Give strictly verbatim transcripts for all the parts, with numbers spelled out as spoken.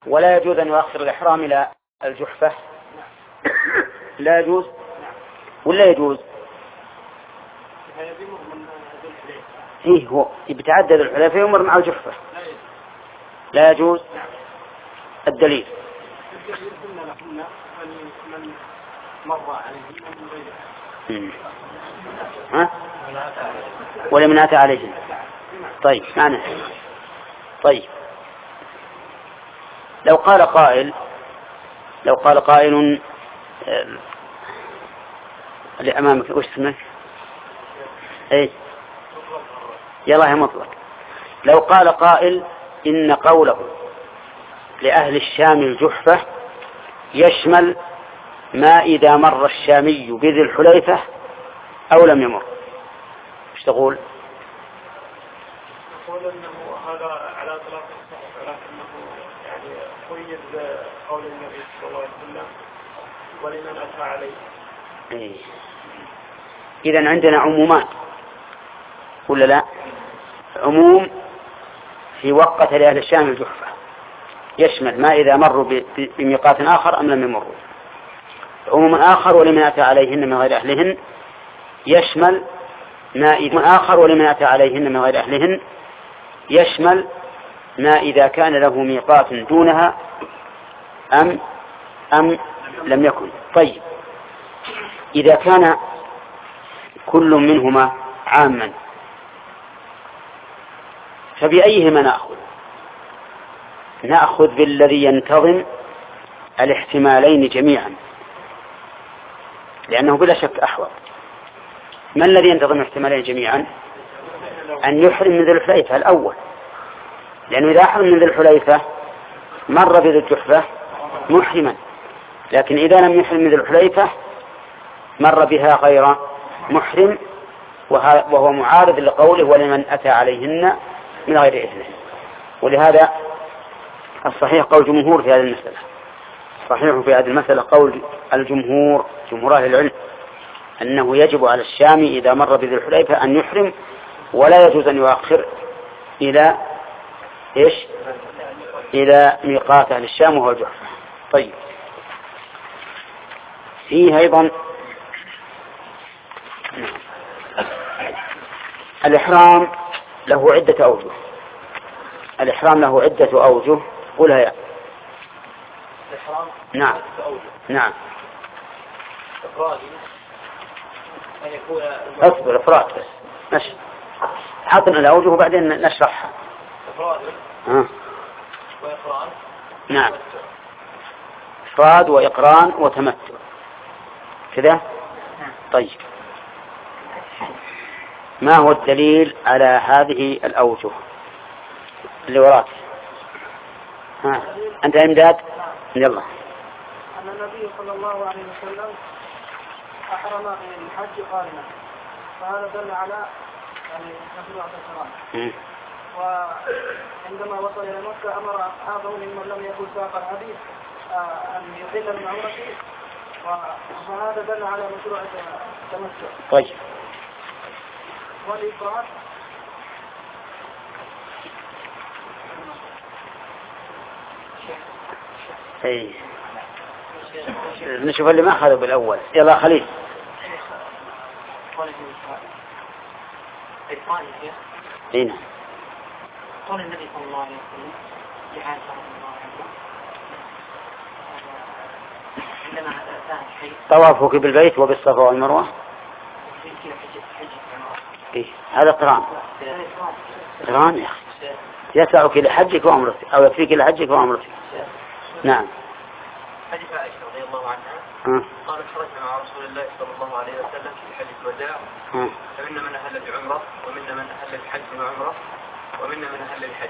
ولا يجوز أن يؤخر الإحرام إلى الجحفة. لا يجوز ولا يجوز؟ إيه هو بتعدد الحليفة يمر مع الجحفة. لا يجوز. الدليل من مر عليه من غيره ها ولمن أتى عليه. طيب معنى طيب لو قال قائل لو قال قائل اللي أمامك وش اسمك؟ إيه يلا يا مطلق. لو قال قائل إن قوله لأهل الشام الجحفة يشمل ما إذا مر الشامي بذي الحليفة أو لم يمر، ايش تقول؟ أقول أنه هذا على طلاق الصحيح، ولكنه يعني قيد قول النبي صلى الله عليه وسلم ولمن أتى عليه. إيه. إذن عندنا عمومات ولا لا؟ عموم في وقت لأهل الشام الجحفة يشمل ما إذا مروا بميقات آخر أم لم يمروا. عموم آخر ولمن أتى عليهن من غير أهلهن يشمل ما إذا آخر ولمن أتى عليهن من غير أهلهن يشمل ما إذا كان له ميقات دونها أم أم لم يكن. طيب إذا كان كل منهما عاما فبأيهما نأخذ؟ نأخذ بالذي ينتظم الاحتمالين جميعا، لأنه بلا شك أحوط. ما الذي ينتظم الاحتمالين جميعا؟ أن يحرم من ذي الحليفة الأول، لأنه إذا أحرم من ذي الحليفة مر بذي الجحفة محرما، لكن إذا لم يحرم من ذي الحليفة مر بها غير محرم، وهو معارض لقوله ولمن أتى عليهن من غير إذنه. ولهذا الصحيح قول جمهور في هذه المسألة، صحيح في هذه المسألة قول الجمهور جمهور أهل العلم أنه يجب على الشامي إذا مر بذي الحليفة أن يحرم، ولا يجوز أن يؤخر إلى إيش؟ إلى ميقات أهل الشام وهو الجحفة. طيب فيه أيضا الإحرام له عدة أوجه. الإحرام له عدة أوجه. قولها يا الإحرام نعم نعم إفرادي أن يكون اصبر إفراد بس نش حطنا الأوجه وبعدين نشرحها. إفرادي أه. وإقران. نعم إفراد وإقران وتمتع كذا. طيب ما هو الدليل على هذه الأوجه اللي وراك؟ ها أنت إمداد يلا. أن النبي صلى الله عليه وسلم أحرم من الحج قارنا، فهذا دل على يعني مشروع الإحرام. وعندما وصل إلى مكة أمر أصحابه ممن لم يكن ساق الحديث أن يحل من عمرته، وهذا دل على مشروع التمتع. طيب والإفراد اي نشوف اللي ما أخذوا بالأول. يلا خليل. هنا قول النبي صلى الله عليه وسلم لعائشة رضي الله عنها عندما أتاه الحي طوافك بالبيت وبالصفا والمروة. إيه هذا قران. قران يا أخي يسعك لحجك وعمرتك أو يكفيك لحجك وعمرتك. نعم. حديث عائشة رضي الله عنها أه. قالت خرجنا مع رسول الله صلى الله عليه وسلم في حجة الوداع، أه. فمنا من أهل بعمرة ومنا من أهل بحج وعمرة ومنا من أهل الحج.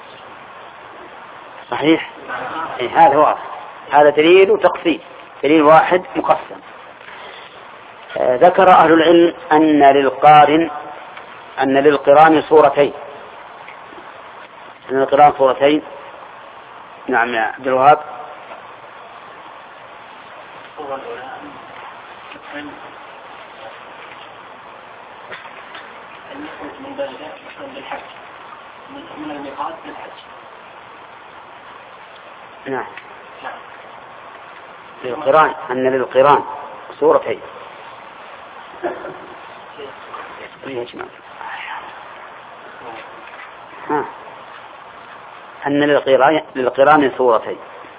صحيح. إيه هذا هو هذا دليل وتقسيم، دليل واحد مقسم. آه ذكر أهل العلم أن للقارن أن للقران صورتين. أن للقران صورتين. نعم يا عبد الوهاب. الصورة الأولى من أن يخرج من بلده بالحج من الميقات للحج، نعم. للقران أن للقران صورتين. ها. أن للقران للقران صورتين.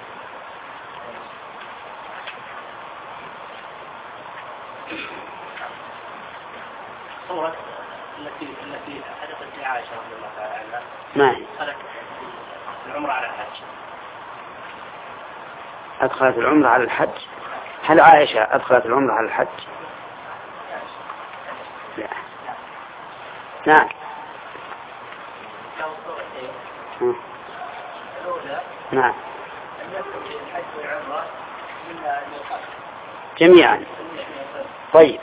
الصورة التي التي حدثت لعائشة رضي الله تعالى عنها. ما هي؟ العمرة على الحج. أدخلت العمرة على الحج. هل عائشة أدخلت العمرة على الحج؟ لا. نعم. نعم. جميعا. طيب.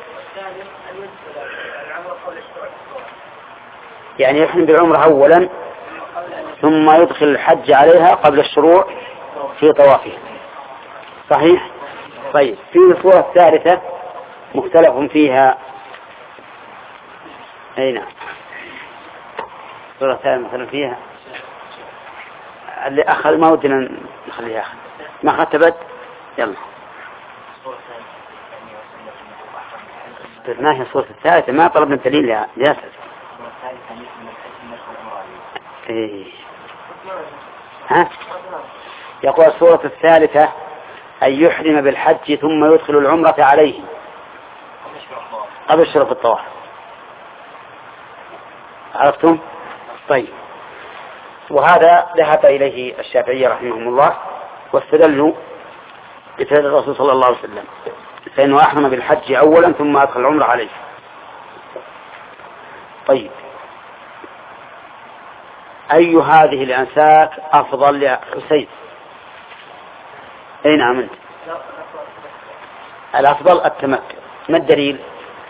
يعني يحرم بالعمرة أولا ثم يدخل الحج عليها قبل الشروع في طوافها. صحيح؟ طيب. في الصورة الثالثة مختلف فيها. أي نعم. الصورة الثالثة مختلف فيها. اللي أخذ ما ودنا نخليه أخذ. ما أخذت بد؟ يلا. ما هي الصورة الثالثة؟ ما طلبنا الدليل يا ياسر. إيه. ها؟ يقول الصورة الثالثة أن يحرم بالحج ثم يدخل العمرة عليه قبل شرف الطواف. عرفتم؟ طيب. وهذا ذهب إليه الشافعية رحمهم الله واستدلوا بفعل الرسول صلى الله عليه وسلم فإنه أحرم بالحج أولا ثم أدخل العمرة عليه. طيب. أي هذه الأنساك أفضل يا حسين؟ أين عملت؟ الأفضل التمتع. ما الدليل؟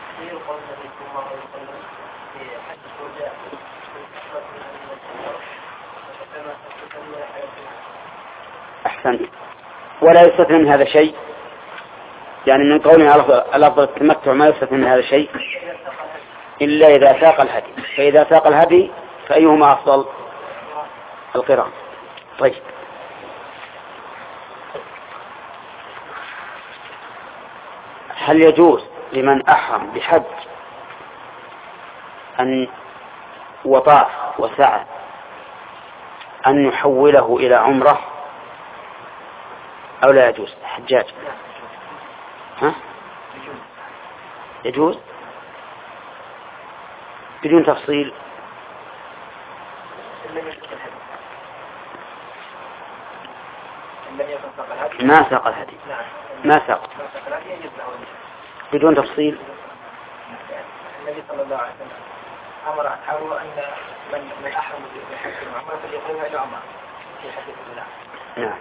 أحسنت. ولا يستثنى من هذا شيء، يعني من قولنا الأفضل التمتع ما يستثنى من هذا شيء إلا إذا ساق الهدي. فإذا ساق الهدي فأيهما أفضل؟ القران. طيب. هل يجوز لمن أحرم بحج أن وطاف وسعى أن يحوله إلى عمرة أو لا يجوز؟ حجاج. ها؟ يجوز بدون تفصيل. ما ساق الهدي. ما ساق بدون تفصيل. النبي صلى الله عليه وسلم أمر أصحابه أن من من أحرم بحج العمرة فليقربها إلى عمرة في حديث الله. نعم.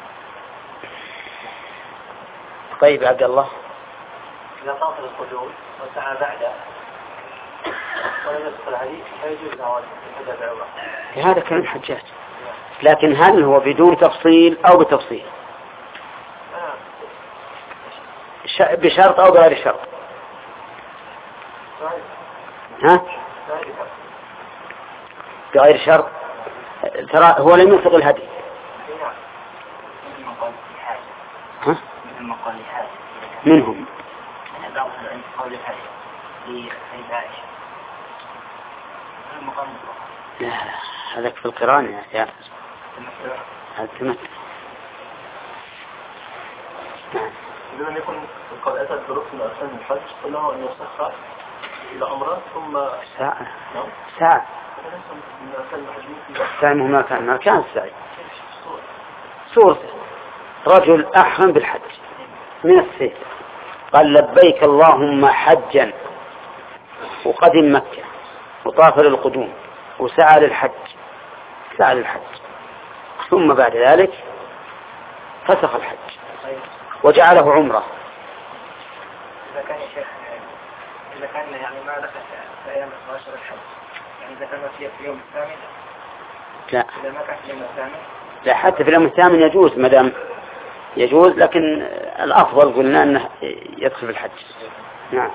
طيب عبد الله. إذا طاف القدوم وسعى بعده ولم يدخل الهدي فيجوز له الحج بعمرة. هذا كلام حجاج. لكن هل هو بدون تفصيل أو بتفصيل؟ بشرط أو بغير شرط؟ ها؟ بغير شرط. ترى هو لم يسق الهدي. ها؟ منهم. لا هذاك في القرآن يا يا هذا تمت. نعم. لم يكن قد أتت بركن أركان الحج فله أن يسخر إلى أمره ثم ساعة. ساعة. ساعة ما كان ما كان السعي. صورته رجل أحرم بالحج من السيف قال لبيك اللهم حجا وقدم مكة وطاف للقدوم وسعى للحج سعى للحج ثم بعد ذلك فسخ الحج وجعله عمره. إذا كان يا شيخ إذا كان يعني ما دخل في أيام عشر الحج يعني إذا كان في اليوم الثامن لا إذا ما كان في اليوم الثامن لا حتى في اليوم الثامن يجوز ما دام يجوز لكن الأفضل قلنا أنه يدخل في الحج. نعم.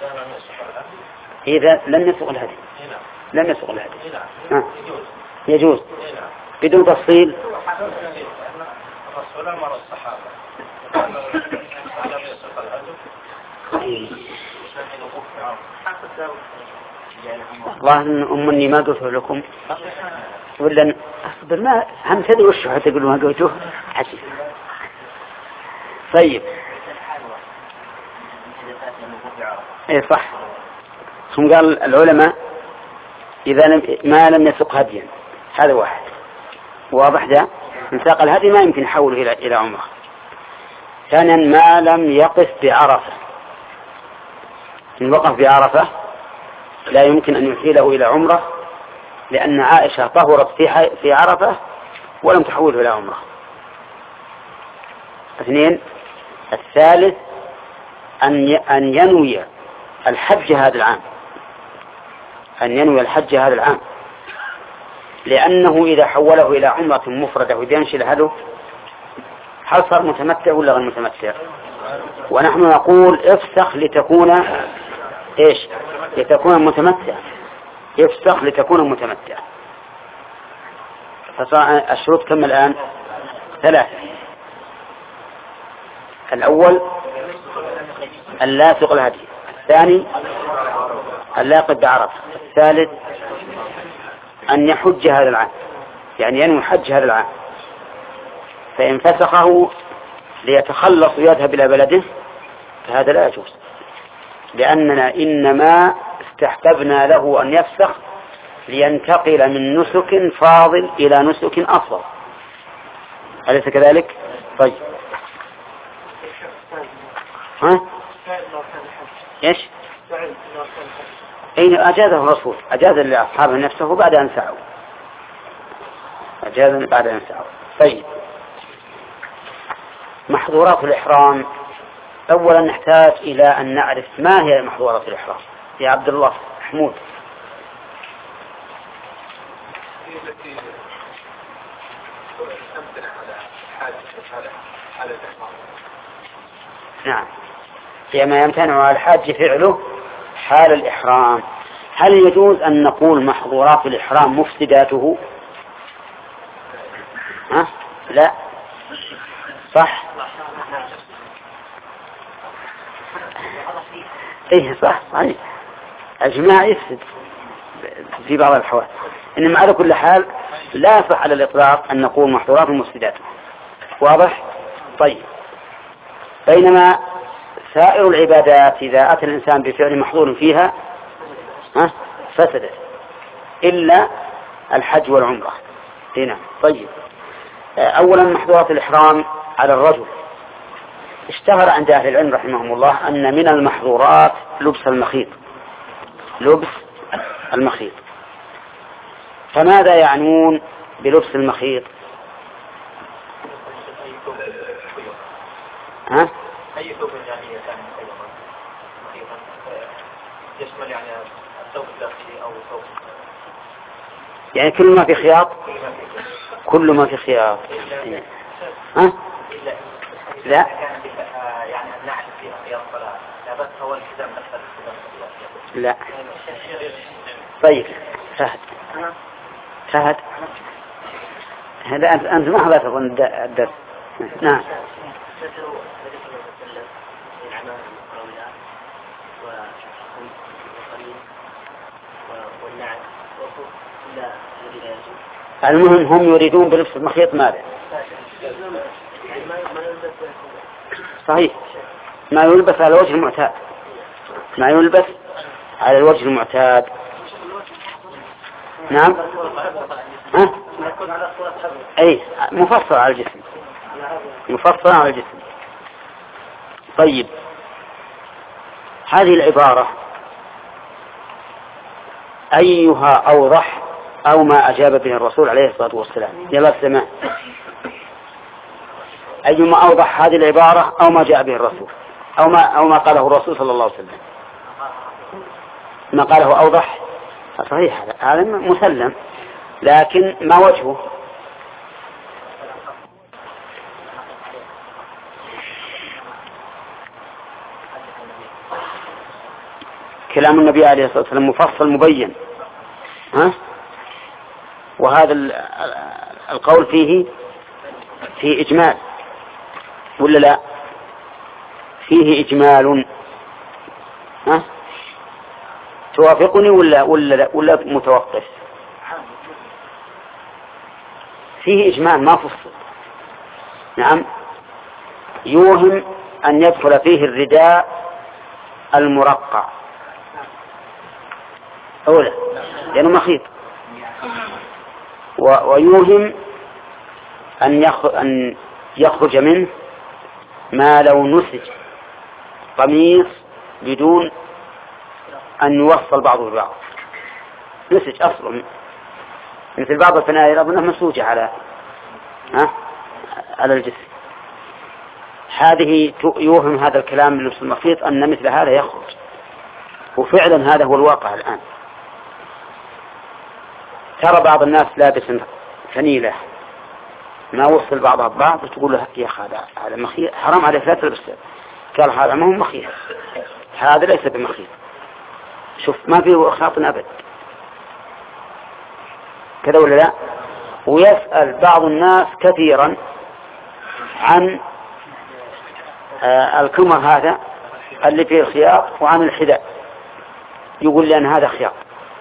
إذا لم يسق الهدي لم يسق الهدي نعم. يجوز بدون تفصيل. الرسول أمر الصحابة لم يسق الهدف والله أم إني ما قلت لكم ولا أصبر ما هم تدري وش حتى تقولوا ما قلتوه حسي. طيب إيه صح. ثم قال العلماء إذا لم ما لم يسق هديا هذا واحد واضح. ده من ساق الهدي ما يمكن يحوله إلى إلى عمره. ثانيا ما لم يقف بعرفة. إن وقف بعرفة لا يمكن أن يحيله إلى عمره لأن عائشة طهرت في في عرفة ولم تحوله إلى عمره. اثنين الثالث أن أن ينوي الحج هذا العام أن ينوي الحج هذا العام لأنه إذا حوله إلى عمرة مفردة ويمشي الهدف هل صار متمتع ولا غير متمتع؟ ونحن نقول افسخ لتكون إيش؟ لتكون متمتع. افسخ لتكون متمتع. فصار الشروط كم الآن؟ ثلاثة. الأول ألا يسوق الهدي. الثاني ألا يقف بعرفة. الثالث أن يحج هذا العام يعني ينوي حج هذا العام. فإن فسخه ليتخلص ويذهب إلى بلده فهذا لا يجوز لأننا إنما استحببنا له أن يفسخ لينتقل من نسك فاضل إلى نسك أفضل. أليس كذلك؟ طيب ها؟ إيش؟ أين أجازه الرسول أجاز لأصحابه نفسه بعد أن سعوا أجاز بعد أن سعوا. طيب محظورات الإحرام. أولا نحتاج إلى أن نعرف ما هي محظورات الإحرام. يا عبد الله محمود. نعم هي ما يمتنع على الحاج فعله حال الإحرام. هل يجوز أن نقول محظورات الإحرام مفسداته؟ ها؟ لا صح. ايه صح صحيح. الجماع يفسد في بعض الأحوال إنما على كل حال لا يصح على الإطلاق أن نقول محظورات مفسداته. واضح؟ طيب بينما سائر العبادات إذا أتى الإنسان بفعل محظور فيها ها فسدت إلا الحج والعمرة. هنا طيب أولا محظورات الإحرام على الرجل. اشتهر عند أهل العلم رحمهم الله أن من المحظورات لبس المخيط لبس المخيط. فماذا يعنون بلبس المخيط؟ ها؟ أي ثوب يعني كان مخيطا يشمل يعني الثوب الداخلي أو ثوب يعني كل ما في خياط كل ما في خياط. ها؟ لا يعني النعل فيها خياط فلا لا بس هو الكتاب نفسه لا. طيب فهد فهد هذا أنت أنت ما حضرت أظن الدرس. نعم المهم هم يريدون بلبس المخيط ماذا؟ صحيح ما يلبس على الوجه المعتاد ما يلبس على الوجه المعتاد. نعم ها؟ أي مفصل على الجسم مفصل على الجسم. طيب هذه العبارة أيها أوضح أو ما أجاب به الرسول عليه الصلاة والسلام؟ يلا السماء أيما أوضح هذه العبارة أو ما جاء به الرسول أو ما أو ما قاله الرسول صلى الله عليه وسلم. ما قاله أوضح صحيح هذا مسلم لكن ما وجهه؟ كلام النبي عليه الصلاة والسلام مفصل مبين ها؟ وهذا القول فيه في إجمال ولا لا؟ فيه إجمال. ها؟ توافقني ولا ولا لا ولا متوقف؟ فيه إجمال ما فصل. نعم. يوهم أن يدخل فيه الرداء المرقع أولا لأنه مخيط، ويوهم أن يخرج منه ما لو نسج قميص بدون أن يوصل بعضه ببعض، نسج أصلا مثل بعض الفنائل أظنها مسوجة على ها على الجسم. هذه يوهم هذا الكلام من لبس المخيط أن مثل هذا يخرج، وفعلا هذا هو الواقع الآن. ترى بعض الناس لابس فنيلة ما وصل بعضها ببعض وتقول له يا أخي هذا مخيط، حرام عليك لا تلبس. قال هذا ما هو مخيط، هذا ليس بمخيط. شوف ما فيه خاط أبد كذا ولا لا؟ ويسأل بعض الناس كثيرا عن آه الكمر هذا اللي فيه الخياط وعن الحذاء، يقول لي أن هذا خياط.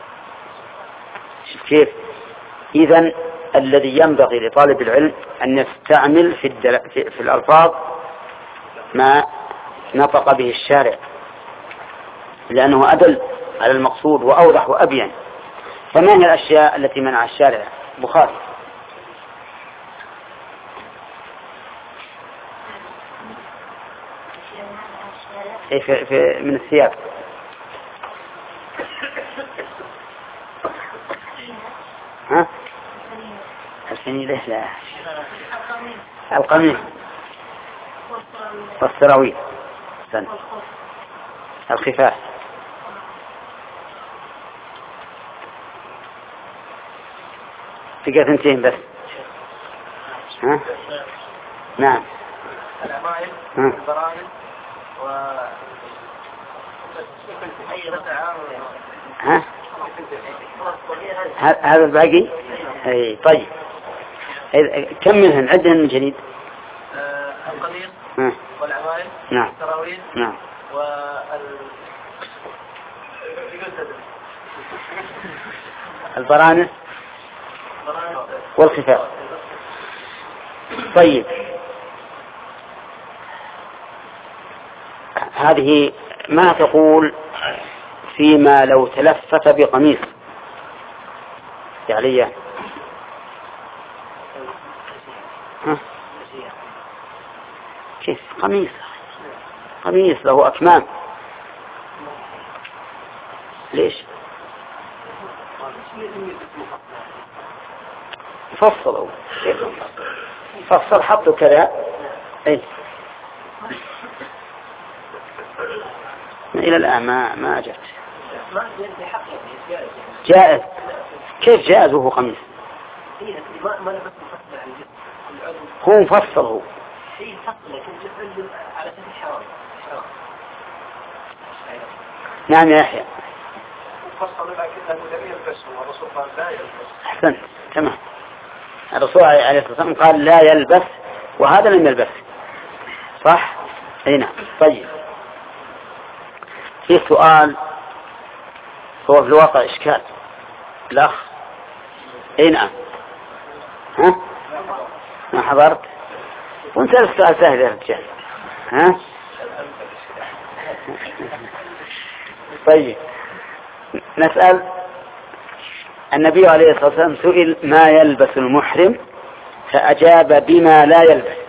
كيف؟ إذن الذي ينبغي لطالب العلم أن يستعمل في, الدل... في... في الألفاظ ما نطق به الشارع، لأنه أدل على المقصود وأوضح وأبين. فما هي الأشياء التي منع الشارع؟ بخاري في في من الثياب ها الفنيلة لا القميص والسراويل الخفاف تقدر تنتين بس. ها نعم العمائم والبرامج و ها هذا الباقي. اي طيب كم منهن عدهن من جديد؟ القميص ها. والعمائم نعم والسراويل نعم وال البرانس والخفاف. طيب هذه ما تقول فيما لو تلفت بقميص يعني ها؟ كيف قميص قميص له أكمام ليش فصلوا فصل حطوا كذا اي إلى الآن ما ما جاءت جائز. كيف جائز وهو قميص؟ هو مفصل هو نعم يا يحيى أحسنت تمام. الرسول عليه الصلاة والسلام قال لا يلبس وهذا لم يلبس صح؟ اي نعم. طيب في سؤال هو في الواقع إشكال الأخ. اي نعم ها ما حضرت وانت السؤال سهل يا رجال ها. طيب نسأل النبي عليه الصلاة والسلام سئل ما يلبس المحرم فأجاب بما لا يلبس،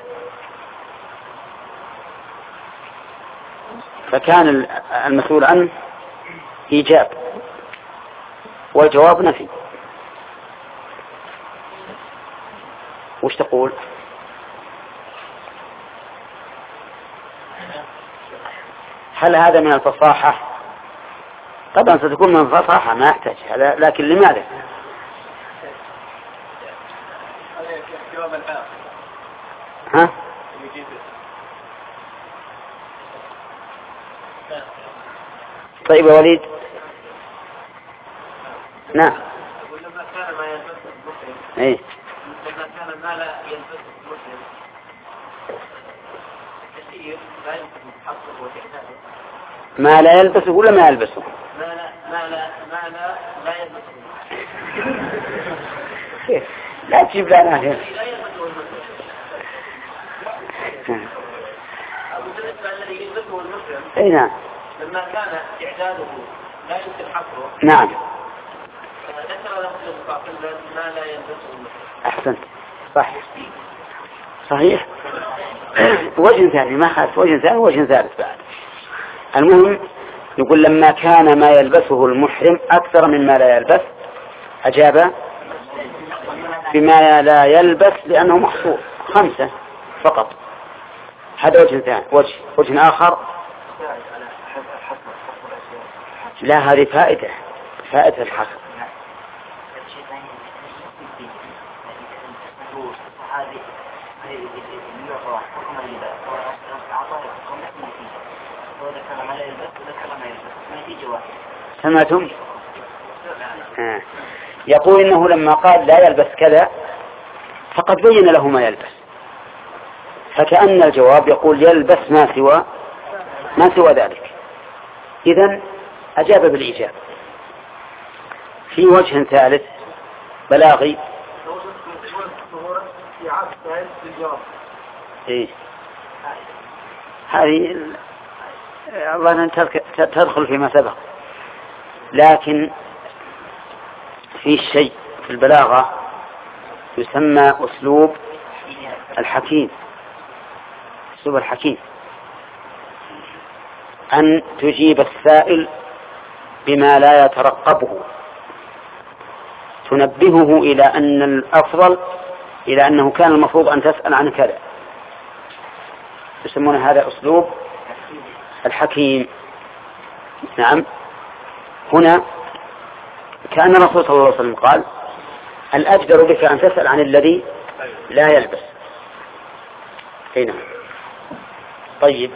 فكان المسؤول عنه إيجاب والجواب نفي. وش تقول؟ هل هذا من الفصاحة؟ طبعا ستكون من الفصاحة ما يحتاج هذا، لكن لماذا؟ ها؟ طيب يا وليد. نعم. ولما كان ما يلبس المحرم ايه لما كان ما لا يلبس المحرم ما لا يلبسه ولا ما يلبسه؟ ما لا ما لا ما لا لا يلبسه. لا تجيب لنا هنا. لا يلبسه المسلم. أبو بالنسبة الذي يلبسه المسلم. أي نعم. لما كان إعداده لا يمكن حصره. نعم. ذكر له ما لا يلبسه المسلم. أحسنت. صح. صحيح. وجه ثاني ما خالف وجه ثاني وجه ثالث بعد. المهم يقول لما كان ما يلبسه المحرم أكثر مما لا يلبس أجاب بما لا يلبس لأنه محصور خمسة فقط. هذا وجه ثاني. وجه وجه آخر لا هذه فائدة فائدة الحصر. سمعتم؟ آه. يقول إنه لما قال لا يلبس كذا فقد بين له ما يلبس، فكأن الجواب يقول يلبس ما سوى ما سوى ذلك. إذن أجاب بالإجابة. في وجه ثالث بلاغي إيه؟ هذه الله تدخل فيما سبق، لكن في شيء في البلاغة يسمى أسلوب الحكيم. أسلوب الحكيم أن تجيب السائل بما لا يترقبه، تنبهه إلى أن الأفضل إلى أنه كان المفروض أن تسأل عن كذا. يسمون هذا أسلوب الحكيم. نعم. هنا كان الرسول صلى الله عليه وسلم قال الأجدر بك أن تسأل عن الذي لا يلبس. هنا طيب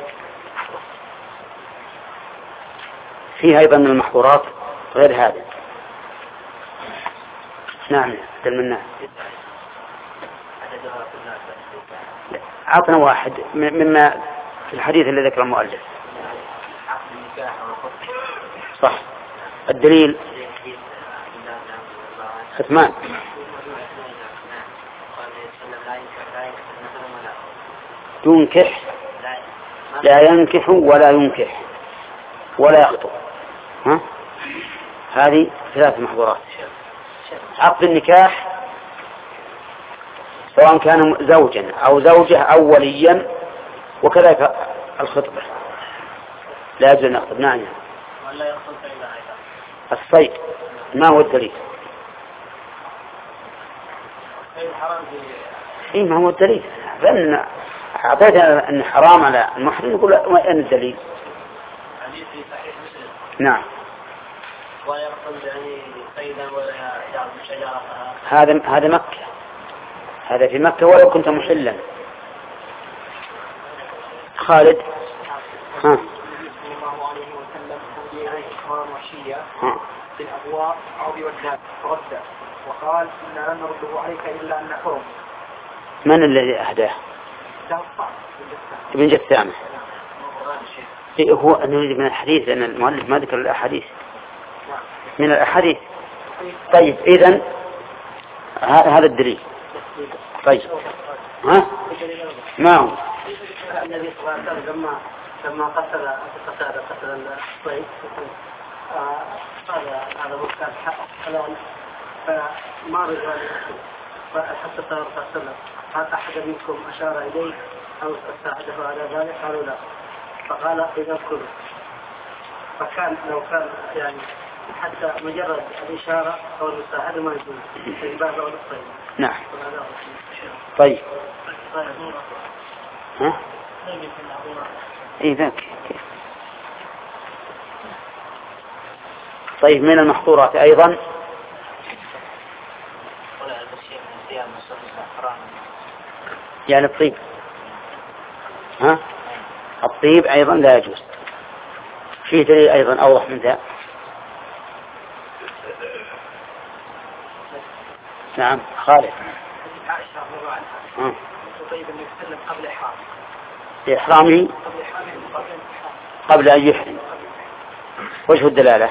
فيها أيضا من المحظورات غير هذا. نعم تلمنا عطنا واحد مما في الحديث الذي ذكر المؤلف. صح. الدليل عثمان ينكح لا ينكح ولا ينكح ولا يخطب. ها؟ هذه ثلاث محظورات. عقد النكاح سواء كان زوجا أو زوجة أو وليا، وكذلك الخطبة لا يجوز أن يخطب. نعم. الصيد ما هو الدليل؟ إيه ما هو الدليل؟ فإن أعطيتنا أن حرام على المحرم يقول وين الدليل؟ نعم. ولا يقصد يعني صيدا ولا يعرف شجرة. هذا هذا مكة، هذا في مكة ولو كنت محلا. خالد. ها. صلى الله عليه وسلم هدي إكرام وحشية في الأبواء أو بوداد فرد وقال إن لن نرده عليك إلا أن نحرم. من الذي أهداه؟ ابن جثامة. إيه هو نريد من الحديث لأن المؤلف ما ذكر الأحاديث. من الأحاديث. طيب إذن هذا الدليل. طيب ها ما هو؟ النبي صلى الله عليه وسلم لما لما قتل قتل قتل الصيد قال هذا مكان حلال فما رجع لنفسه فحتى صلى الله عليه وسلم هل أحد منكم أشار إليه أو استعده على ذلك؟ قالوا لا. فقال إذا كله. فكان لو كان يعني حتى مجرد الإشارة أو المساعدة ما يجوز في باب أو الصيد. نعم. طيب. ها؟ إيه ذاك. طيب من المحظورات أيضا يعني الطيب. ها؟ الطيب أيضا لا يجوز. فيه دليل أيضا أوضح من ذا. نعم خالد. عائشة رضي الله عنها تطيب النبي صلى الله عليه وسلم قبل إحرام لإحرامه قبل أن يحرم. وجه الدلالة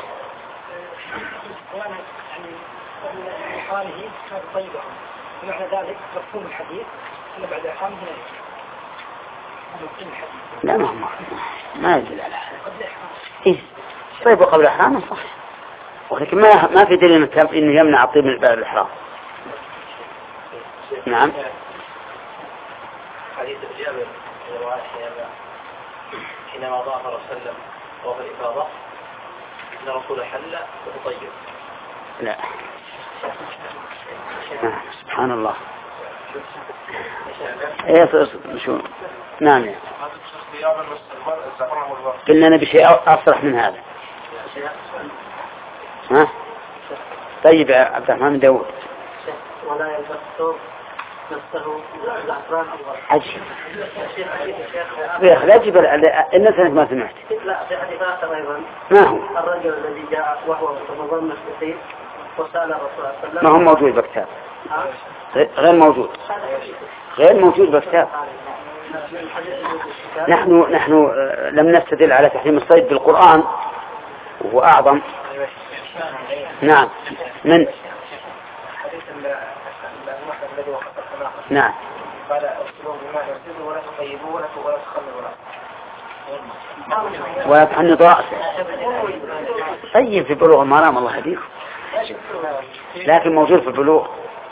ومعنى ذلك مفهوم الحديث أن بعد إحرامه لا ما ما ما يدل على هذا. إيه طيب وقبل إحرامه صح، ولكن ما ما في دليل إنه يمنع الطيب من بعد الإحرام. نعم. حديث جابر حينما ضاف رسول الله وهو في الإفاضة أن الرسول حل وتطيب. لا سبحان الله. ايه شو نعم يعني. قلنا نبي شيء أصرح من هذا. ها طيب يا عبد الرحمن داود. ولا يلبس نفسه زعفران أبيض. عجيب. لا جبل إن سنة ما سمعت. لا في حديث آخر أيضا. ما هو؟ الرجل الذي جاء وهو متضمن الكثير وسأل الرسول صلى الله عليه وسلم. ما هو موجود بكتاب. غير موجود. غير موجود بكتاب. نحن نحن لم نستدل على تحريم الصيد بالقرآن وهو أعظم. نعم. من؟ نعم. قال ارسلوا بما يرسلوا ولا تطيبوا ولا ولا تخمروا ولا تحنطوا رأسه. طيب في بلوغ المرام الله يهديكم. لكن موجود في البلوغ.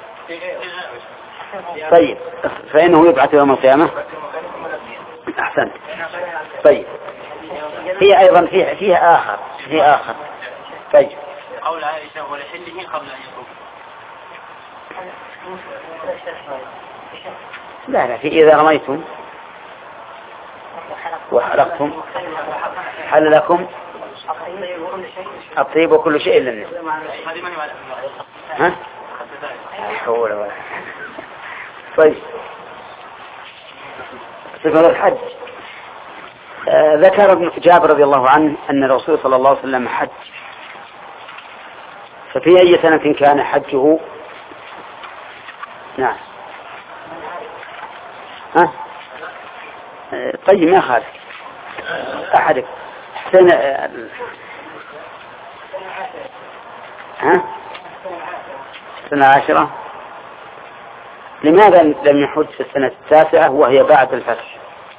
طيب فإنه يبعث يوم القيامة. أحسنت. طيب هي أيضا فيها فيها آخر فيها آخر. طيب قول عائشة ولحله قبل أن يطوف. لا لا في إذا رميتم وحلقتم حل لكم الطيب وكل شيء إلا النساء. ها؟ حول ولا. طيب صفة الحج. آه ذكر ابن جابر رضي الله عنه أن الرسول صلى الله عليه وسلم حج، ففي أي سنة كان حجه؟ نعم. ها؟ آه طيب ما خالف أحدك سنة. ها؟ سنة عشرة. لماذا لم يحج في السنة التاسعة وهي بعد الفتح؟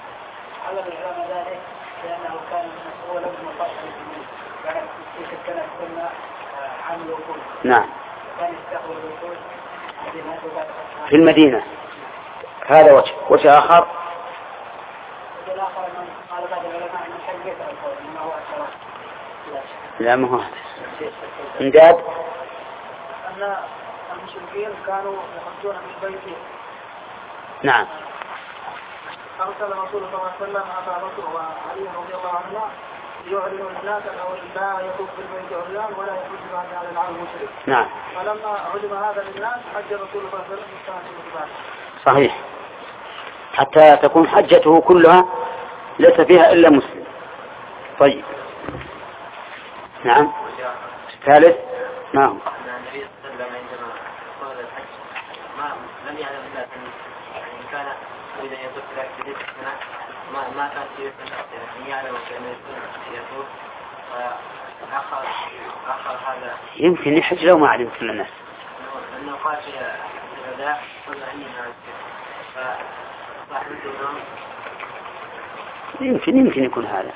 نعم في المدينة. هذا وجه. وجه آخر لا ما هو امداد أن المشركين كانوا يحجون في بيته. نعم. أرسل رسول الله صلى الله عليه وسلم أبا بكر وعلي رضي الله عنهما ليعلنوا الناس أنه لا يطوف بالبيت عريان ولا يحج بعد هذا العام المشرك. نعم. فلما علم هذا للناس حج رسول الله صلى الله عليه وسلم بالسنة بعد. صحيح، حتى تكون حجته كلها ليس فيها إلا مسلم. طيب نعم. الثالث ما هو؟ النبي صلى الله عليه وسلم عندما قال الحج ما لم يعلم الناس ان كان إذا يطوف في ذلك السنة ما ما كان في يعني يعلم كأنه يطوف فأخر أخر هذا. يمكن يحج لو ما علم كل الناس. لأنه قال في الغداء قلنا أني ناس فصاحب الإمام. يمكن يمكن يكون هذا.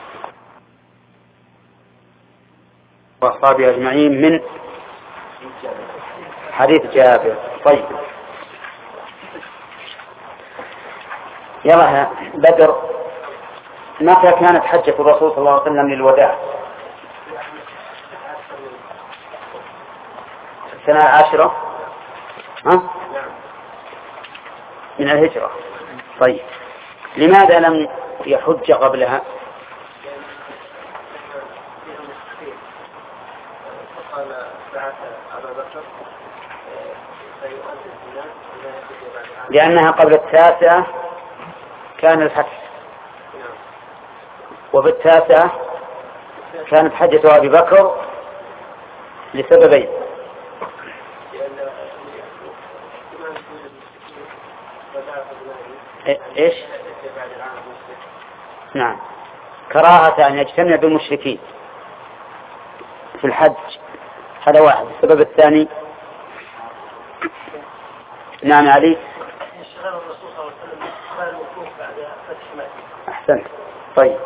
وأصحابه أجمعين من حديث جابر. طيب يلا بدر، متى كانت حجة الرسول صلى الله عليه وسلم للوداع؟ السنة العاشرة ها؟ من الهجرة. طيب لماذا لم يحج قبلها؟ لأنها قبل التاسعة كان الفتح، وفي التاسعة كانت حجة أبي بكر لسببين. إيش؟ نعم، كراهة أن يجتمع بالمشركين في الحج، هذا واحد. السبب الثاني نعم علي. أحسنت. طيب،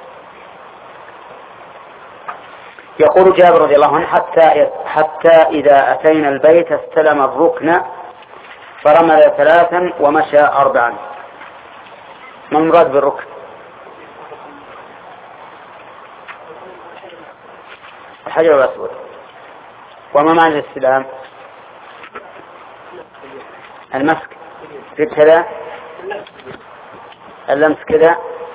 يقول جابر رضي الله عنه حتى حتى إذا أتينا البيت استلم الركن فرمل ثلاثا ومشى أربعا. ما المراد بالركن؟ الحجر الأسود. وما معنى الاستلام؟ المسك كذا، اللمس كذا،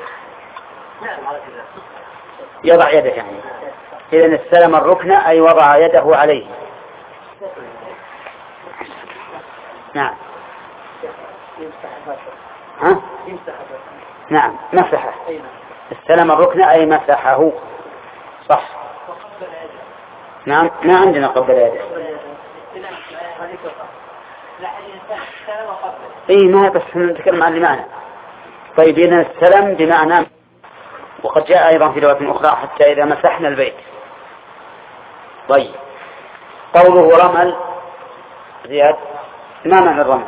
يضع يده يعني. إذن استلم الركن أي وضع يده عليه. نعم. ها؟ نعم، مسحه. استلم الركن أي مسحه. صح. نعم، ما عندنا قبل يده. اي ما بس نتكلم عن المعنى. طيب، إذن استلم بمعنى، وقد جاء أيضا في رواية أخرى حتى إذا مسحنا البيت. طيب، قوله رمل زياد، ما معنى الرمل؟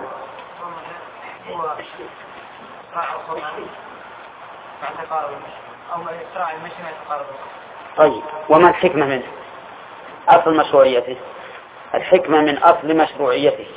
طيب، وما الحكمة منه؟ أصل مشروعيته، الحكمة من أصل مشروعيته.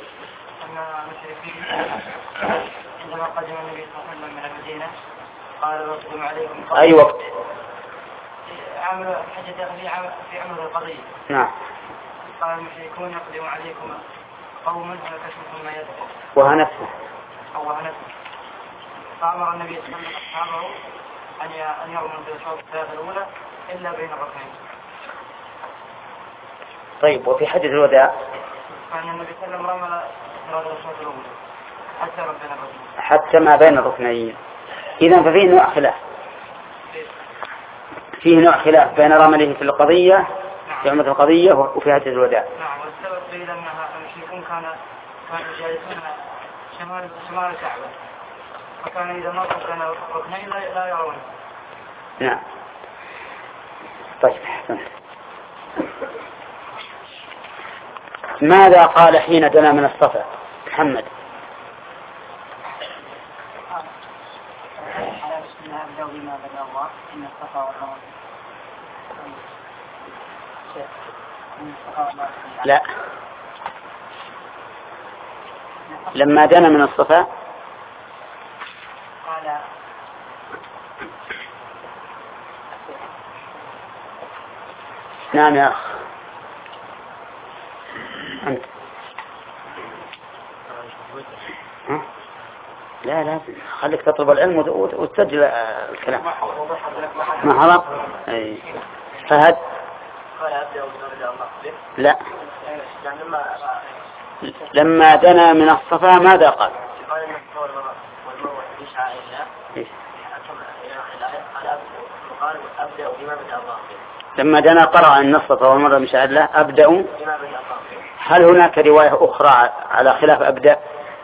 عندما قدم النبي صلى الله عليه وسلم من المدينة قال رسول عليكم. أي وقت؟ عمل حجة في عمل القضية. نعم. قال المشركون يقدم عليكم قوما فكشفوا ما يدعو. وها نفسه. أو وها نفسه. فأمر النبي صلى الله عليه وسلم أصحابه أن يرموا في الشوط الثلاثة الأولى إلا بين الركنين. طيب، وفي حجة الوداع؟ فأن النبي صلى الله عليه وسلم رمل في الشوط الأولى حتى ما بين الركنين. حتى ما بين الركنين. إذن ففيه نوع خلاف. فيه نوع خلاف بين رمله في القضية في عمرة القضية وفي حجة الوداع. نعم، والسبب قيل أنها المشركون كان كانوا جالسون شمال شمال الكعبة، فكان إذا مروا بين الركنين لا يرون. نعم. طيب، أحسنت. ماذا قال حين دنا من الصفا محمد؟ لا، لما دنا من الصفا قال نعم يا أخ أنت. ها؟ لا لا خليك تطلب العلم وتسجل الكلام. ما حرام. أي. فهد. لا، لما دنا من الصفا ماذا قال؟ لما دنا قرأ أن الصفا والمروة من شعائر الله أبدأ. هل هناك رواية أخرى على خلاف أبدأ؟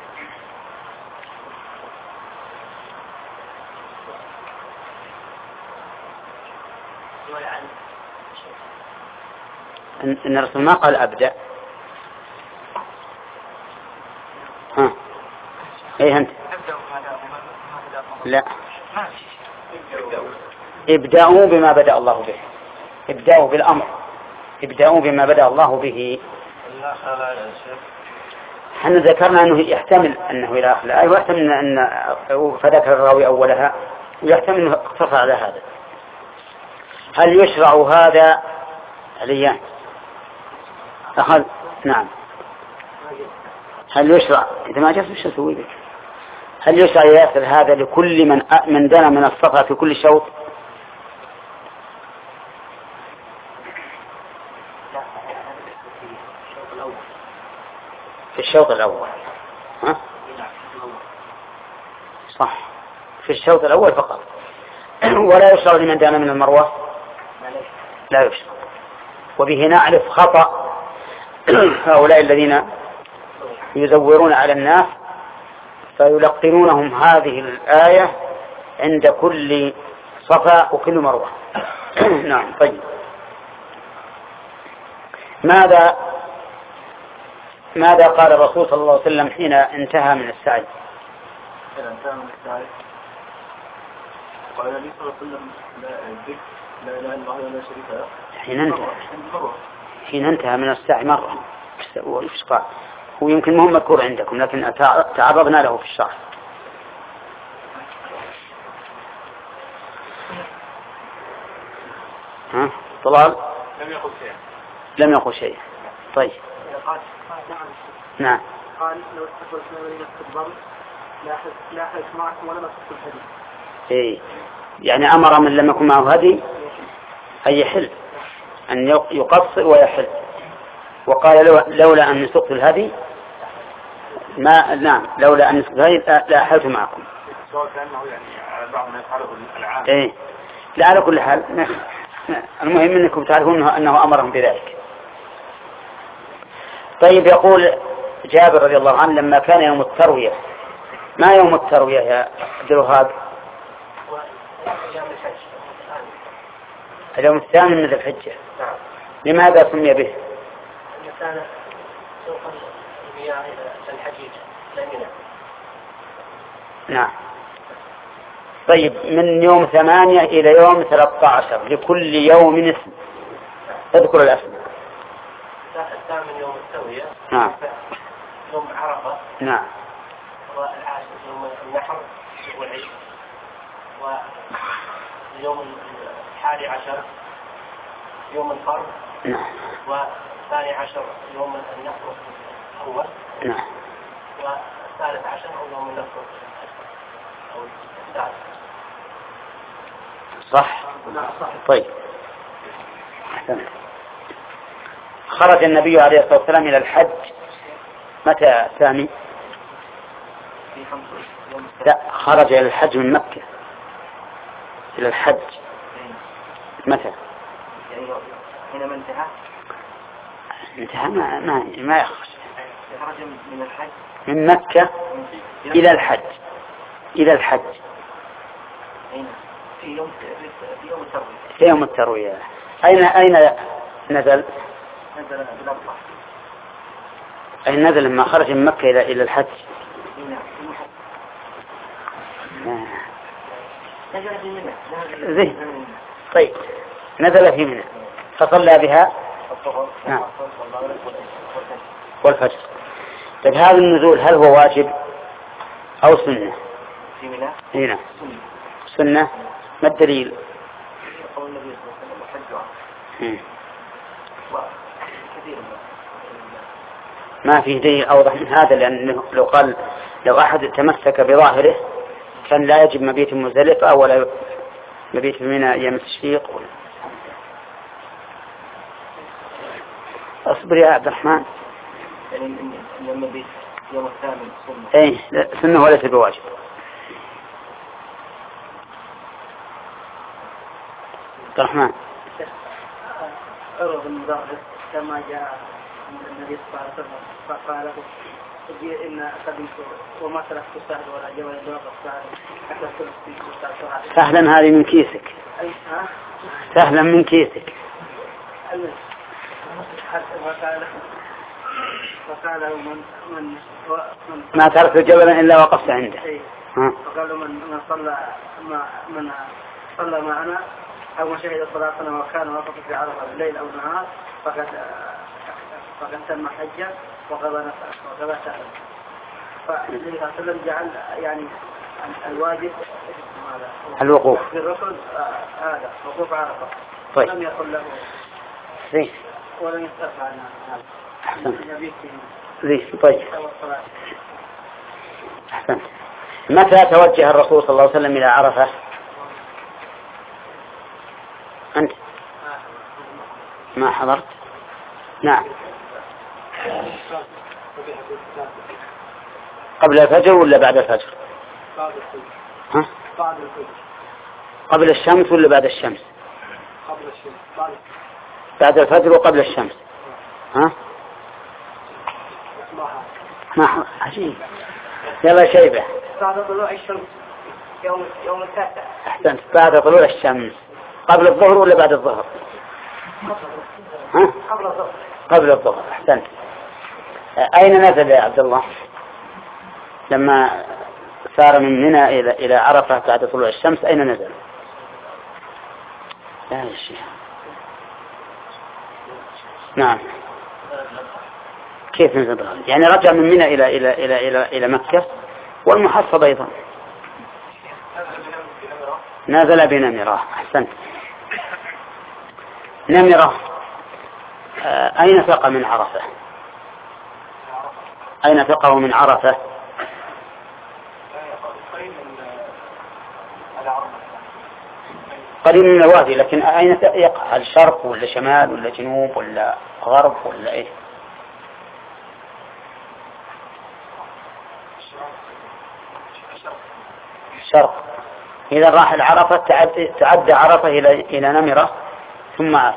إن الرسول ما قال أبدأ. ها، إيه أنت؟ لا، ابدأوا بما بدأ الله به. ابدأوا بالأمر، ابدأوا بما بدأ الله به. حنا ذكرنا أنه يحتمل أنه إلى آخر الآية، ويحتمل أن فذكر الراوي أولها، ويحتمل أنه اقتصر على هذا. هل يشرع هذا عليان؟ أخذ. نعم. هل يشرع؟ إذا ما جاءت وش أسوي بك؟ هل يشرع ياسر هذا لكل من من دنا من الصفا في كل شوط؟ في الشوط الأول. ها؟ صح، في الشوط الأول فقط. ولا يشرع لمن دنا من المروة؟ لا يشرع. وبه نعرف خطأ هؤلاء الذين يزورون على الناس فيلقنونهم هذه الآية عند كل صفا وكل مروة. نعم. طيب ماذا ماذا قال الرسول صلى الله عليه وسلم حين انتهى من السعي؟ حين انتهى من السعي قال النبي صلى الله عليه وسلم لا إله إلا الله ولا شريك له. حين انتهى حين انتهى من السعي مرة وش قال؟ هو يمكن مهم مذكور عندكم لكن تعرضنا له في الشرح. ها طلال لم يقل شيء. لم يقل شيء. طيب نعم. قال لو استقبلت مدينة الضم لا أحد معكم ولا مسكت الحديث. إيه يعني أمر من لم يكن معه هدي أن يحل أن يقصر ويحل. وقال لولا أن سقت الهدي ما نعم لولا أن سقت الهدي لا أحلت معكم. سواء كأنه يعني بعض ما يفعله العام. إيه لا على كل حال المهم أنكم تعرفون أنه أمرهم بذلك. طيب يقول جابر رضي الله عنه لما كان يوم التروية. ما يوم التروية يا عبد الوهاب؟ اليوم الثاني من ذي الحجة. لماذا سمي به؟ كان سوق المياه إلى الحجيج لمنى. نعم. طيب من يوم ثمانية إلى يوم ثلاثة عشر لكل يوم اسم. اذكر الأسماء. الثامن يوم التروية. نعم. يوم عرفة. نعم. والعاشر يوم النحر والعيد. ويوم الحادي عشر يوم الفرد. نعم. والثاني عشر يوم النحر الأول. نعم. والثالث عشر يوم النحر أو الثالث. صح. طيب أحسن. خرج النبي عليه الصلاة والسلام إلى الحج متى ثاني؟ لا خرج إلى الحج من مكة إلى الحج متى؟ حينما انتهى انتهى ما ما ما يخرج. خرج من الحج من مكة إلى الحج إلى الحج في يوم في يوم التروية. في يوم التروية. أين أين نزل؟ نزل بالأربعة. أي نزل لما خرج من مكة إلى إلى الحج. نزل في منى. زين. طيب نزل في منى فصلى بها. نعم. والفجر. طيب هذا النزول هل هو واجب أو سنة؟ في منى. هنا سنة. ما الدليل؟ قول النبي صلى الله عليه وسلم حج وكثير ما في دليل أوضح من هذا لأنه لو قال لو أحد تمسك بظاهره كان لا يجب مبيت مزدلفة ولا مبيت في منى أيام التشريق. أصبر يا عبد الرحمن. يعني المبيت يوم الثامن سنة. إيه سنة وليس بواجب. عبد الرحمن. عروض المدرس كما جاء النبي صلى الله عليه وسلم فقال له إن قدمت وما تركت سهل ولا جوال الوقت سهل حتى تركت سهلا هذه من كيسك. سهلا من كيسك. وقال وقال من من ما تركت جبلا إلا وقفت عنده. وقالوا من من صلى ما من صلى معنا أو ما شهد صلاتنا وكان وقف في عرفة الليل أو النهار فقد فقد تم حجة وقضى نفسه وقضى سهلا. فالنبي صلى الله عليه وسلم جعل يعني الواجب الوقوف في الركن هذا وقوف عرفة. طيب. لم يقل له زين ولم يستطع عن هذا. أحسن. زين طيب. أحسن. متى توجه الرسول صلى الله عليه وسلم إلى عرفة؟ أنت ما حضرت؟ نعم. قبل الفجر ولا بعد الفجر؟ ها؟ قبل الشمس ولا بعد الشمس؟ قبل الشمس. بعد الفجر وقبل الشمس. ها؟ ما عجيب. يلا شيبة. بعد طلوع الشمس يوم يوم التاسع. أحسنت. بعد طلوع الشمس قبل الظهر ولا بعد الظهر؟ ها؟ قبل الظهر. قبل الظهر. أحسنت. أين نزل يا عبد الله لما سار من منى إلى إلى عرفة بعد طلوع الشمس؟ أين نزل؟ لا يا شيخ. نعم. كيف نزل؟ يعني رجع من منى إلى إلى إلى إلى إلى مكة والمحصب أيضا. نزل بنمرة. أحسنت. نمرة أين فقه من عرفة؟ أين فقه من عرفة؟ قريب من الوادي، لكن أين يقع؟ الشرق ولا شمال ولا جنوب ولا غرب ولا إيه؟ الشرق. إذا راح العرفة تعد تعدى عرفة إلى إلى نمرة ثم عاد.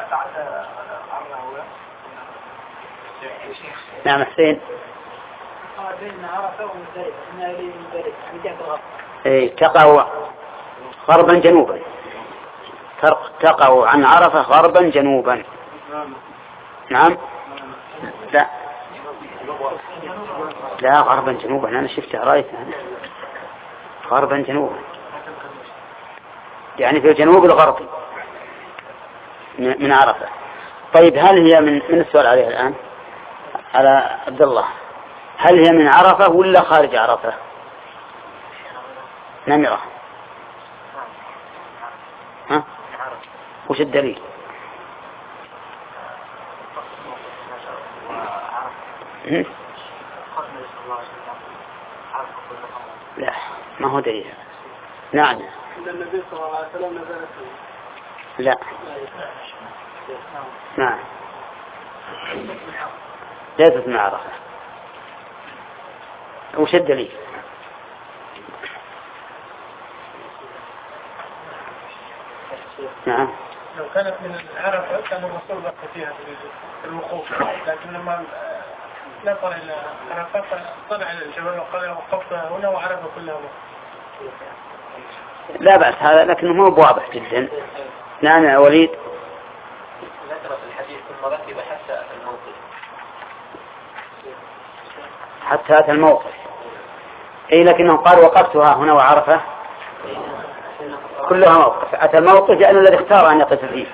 نعم حسين. بين عرفة ومزدلفة إنها إلى مزدلفة من جهة الغرب. إيه تقع غربا جنوبا. تقع عن عرفة غربا جنوبا. نعم. لا لا غربا جنوبا. أنا شفتها رأيتها غربا جنوبا يعني في الجنوب الغربي من عرفة. طيب هل هي من من السؤال عليها الآن على عبد الله، هل هي من عرفة ولا خارج عرفة؟ نمرة. ها وش الدليل؟ لا ما هو دليل. نعم. النبي صلى الله عليه وسلم نزل فيه. لا. نعم. ليست من عرفة. وش الدليل؟ نعم. لو كانت من عرفة كان الرسول بقى فيها في الوقوف، لكن لما نقل إلى عرفة طلع إلى الجبل وقال وقفت هنا وعرفة كلها وقف. لا بأس هذا، لكنه مو واضح جدا. نعم يا وليد. ذكر في الحديث ثم ركب حتى أتى الموقف. حتى أتى الموقف. أي لكنه قال وقفتها هنا وعرفة كلها موقف. أتى الموقف لأن الذي اختار أن يقف فيه.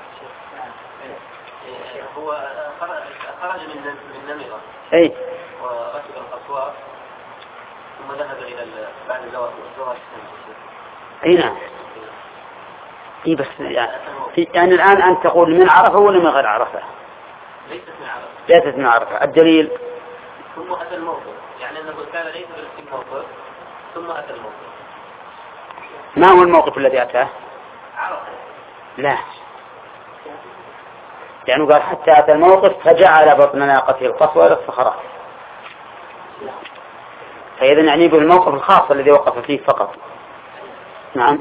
هو خرج من من نمرة. أي. وركب القصواء ثم ذهب إلى بعد الزواج الزواج. أي نعم. إيه بس يعني, يعني الآن أنت تقول من عرفة ولا من غير عرفة؟ ليست من عرفة. ليست من عرفة. الدليل؟ ثم أتى الموقف، يعني أنه كان ليس بالموقف ثم أتى الموقف. ما هو الموقف الذي أتاه؟ عرفة. لا، يعني قال حتى أتى الموقف فجعل بطن ناقته القصوى إلى الصخرات، فإذا يعني بالموقف الخاص الذي وقف فيه فقط. نعم.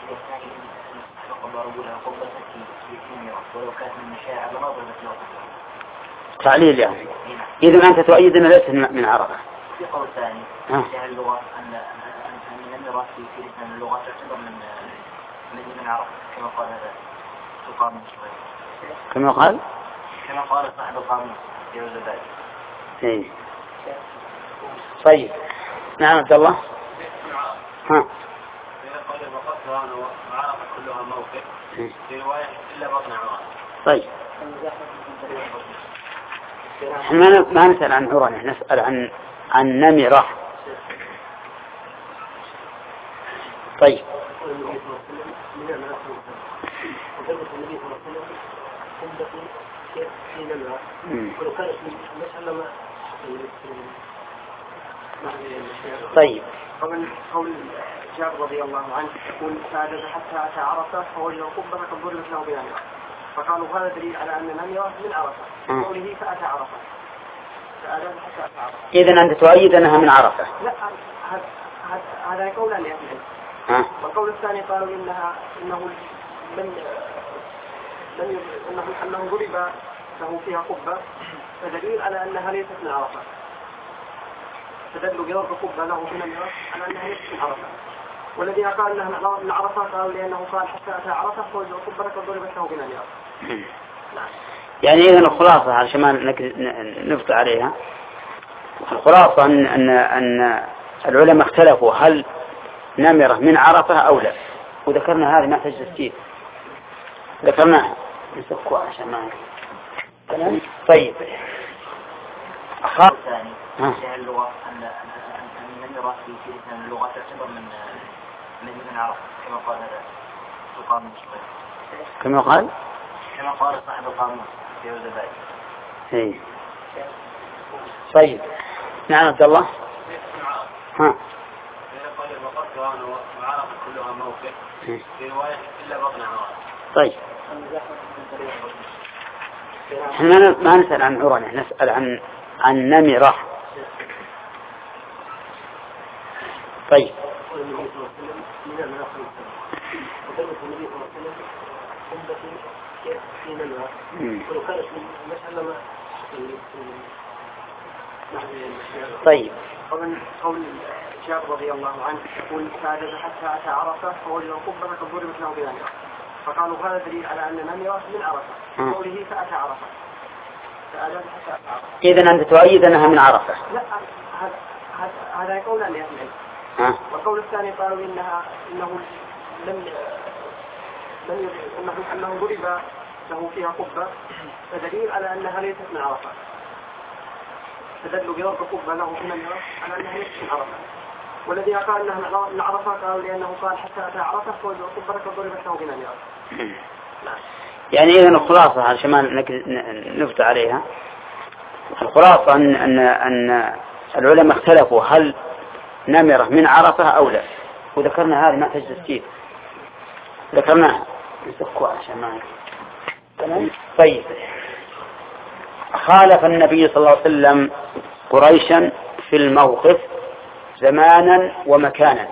تعليل يعني. إذا أنت تؤيد أن ليس من عرفة. في قول ثاني في اللغة أن أن النمرة في في اللغة تعتبر من من من عرفة كما قال القانون. كما قال. كما قال صاحب القانون في الزبادي. إيه. طيب. نعم عبد الله. ها. وعرفة كلها موقف في رواية إلا بطن عرفة. طيب. احنا ما نسأل عن عرانة، نسأل عن عن نمرة. طيب. طيب. قول جابر رضي الله عنه يقول فعدد حتى أتى عرفة فوجد القبة فضربت له بنمرة، فقالوا هذا دليل على أن نمرة من عرفة. قوله فأتى عرفة فعدد حتى أتى عرفة. إذن أنت تؤيد أنها من عرفة؟ لا، هذا قولان لأهل. والقول الثاني قالوا إنها إنه لم لم إنه أنه ضرب له فيها قبة، فدليل على أنها ليست من عرفة. فدلوا بضرب قبة له في نمرة على أنها نفس من عرفة. والذي قال أنها من عرفة قالوا لأنه قال حتى أتى عرفة فوز قبة ضربت له بنمرة. يعني إذا الخلاصة عشان ما نفت عليها، الخلاصة أن أن أن العلماء اختلفوا هل نمرة من عرفة أو لا، وذكرنا هذه ما تحتاج تفسير، ذكرناها نسكوا عشان ما نقول. طيب الثاني في اللغة أن أن النمرة في في اللغة تعتبر من من من عرفة كما قال القانون كما قال كما قال صاحب القانون في وزبائي. إيه. طيب نعم عبد الله. ها. طيب. احنا ما نسأل عن عرانة، نسأل عن عن نمرة. طيب. طيب. قول جابر رضي الله عنه يقول فعجز حتى أتى عرفة فوجد القبة قد ضربت له بنمرة، فقالوا هذا دليل على أن نمرة من عرفة، قوله فأتى عرفة فعجز حتى أتى عرفة. إذن أنت تؤيد أنها من عرفة؟ لا، هذا هذا يقول أن يأتي. والقول الثاني قالوا إنها إنه لم لم إنه أنه ضرب له فيها قبة فدليل على أنها ليست من عرفة، فدلوا بضرب قبة له في نمرة على أنها ليست من عرفة. والذي قال أنها من عرفة قالوا لأنه قال حتى أتى عرفة فوز قبة ضربت له بنمرة. يعني إذا الخلاصة عشان ما نفت عليها، الخلاصة أن أن أن العلماء اختلفوا هل نمرة من عرفة أو لا، وذكرنا هذه ما تحتاج تفسير، ذكرناها نسكوا عشان ما نقول. طيب خالف النبي صلى الله عليه وسلم قريشا في الموقف زمانا ومكانا،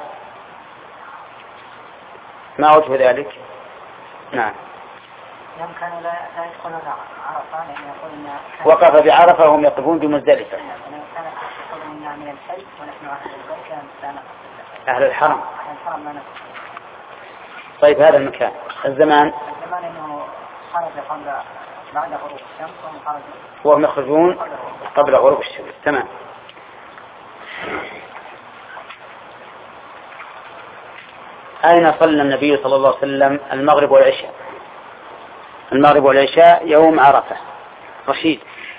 ما وجه ذلك؟ نعم. يوم كانوا لا يدخلون عرفة لأن يقولون وقف بعرفة وهم يقفون بمزدلفة. كان يقولون من الحج ونحن أهل البيت كان أهل الحرم. أهل الحرم ما نقف. طيب هذا المكان الزمان الزمان إنه خرج قبل بعد غروب الشمس وهم خرجوا وهم يخرجون قبل غروب الشمس. تمام. أين صلى النبي صلى الله عليه وسلم المغرب والعشاء؟ المغرب والعشاء يوم عرفة. رشيد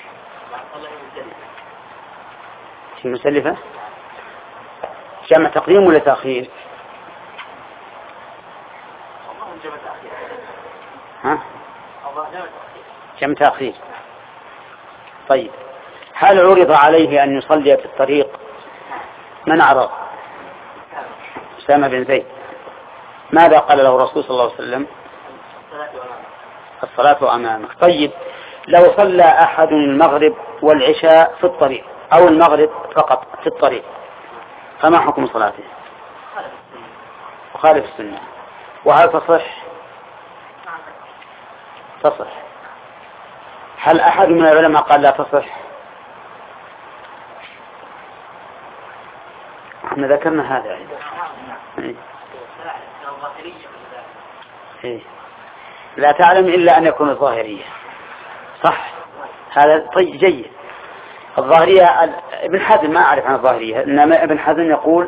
في مسلفة جمع تقديم ولا تأخير؟ ها؟ جمع تأخير. طيب هل عرض عليه أن يصلي في الطريق؟ من عرض؟ أسامة بن زيد. ماذا قال له الرسول صلى الله عليه وسلم؟ الصلاة أمامك. طيب لو صلى أحد المغرب والعشاء في الطريق أو المغرب فقط في الطريق فما حكم صلاته؟ مخالف السنة. وهل تصح؟ تصح. هل أحد من العلماء قال لا تصح؟ احنا ذكرنا هذا يعني. إيه. لا تعلم إلا أن يكون الظاهرية. صح هذا طيب جيد. الظاهرية ابن حزم ما أعرف عن الظاهرية، إنما ابن حزم يقول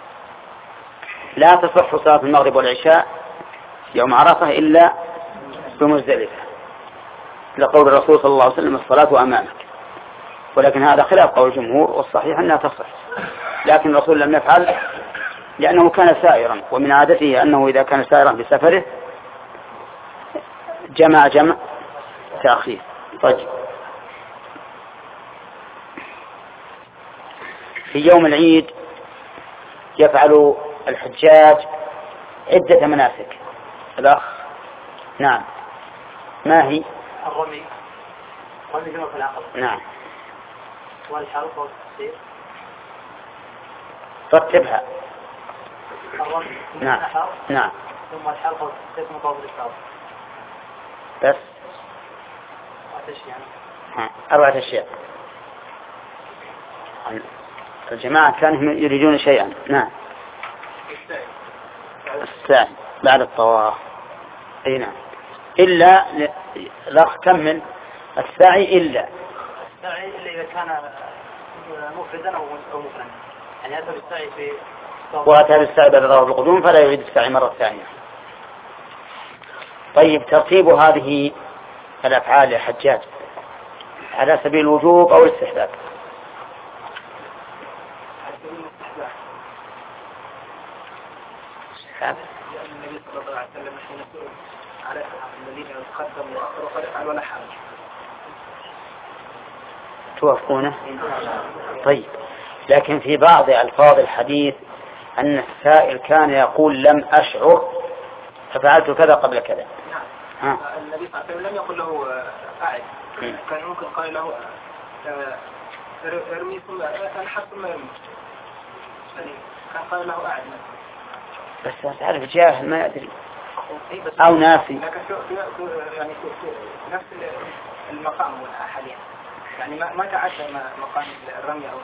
لا تصح صلاة المغرب والعشاء يوم عرفة إلا بمزدلفة لقول الرسول صلى الله عليه وسلم الصلاة أمامك. ولكن هذا خلاف قول الجمهور والصحيح أنها تصح، لكن الرسول لم يفعل لأنه كان سائرا، ومن عادته أنه إذا كان سائرا بسفره جمع جمع تأخير. طيب في يوم العيد يفعل الحجاج عدة مناسك. الأخ نعم ما هي؟ الرمي والجمع في العقل. نعم. والحلق والتقصير. رتبها. الرمي. نعم. نعم. ثم الحلق والتقصير مطابق الشعر. بس. أربعة أشياء. ها أربعة أشياء. الجماعة كانوا يريدون شيئا. نعم السعي بعد الطواف. أي نعم إلا لا كمل السعي إلا السعي إلا إذا كان مفردا أو مفردا يعني أتى بالسعي في وأتى بالسعي بعد طواف القدوم فلا يعيد السعي مرة ثانية. طيب ترتيب هذه الأفعال يا حجاج على سبيل الوجوب أو الاستحباب؟ لأن النبي صلى الله عليه وسلم حين سئل على الذين يتقدم وأخر وقد فعل ولا حرج. توافقونه؟ طيب لكن في بعض ألفاظ الحديث أن السائل كان يقول لم أشعر ففعلت كذا قبل كذا. نعم النبي صلى الله عليه وسلم لم يقل له أعد، كان ممكن قال له ارمي ثم انحر ثم ارمي، كان قال له أعد. بس تعرف جاهل ما يدري أو ناسي. لكن يعني نفس المقام حاليا يعني ما ما تعدى مقام الرمي أو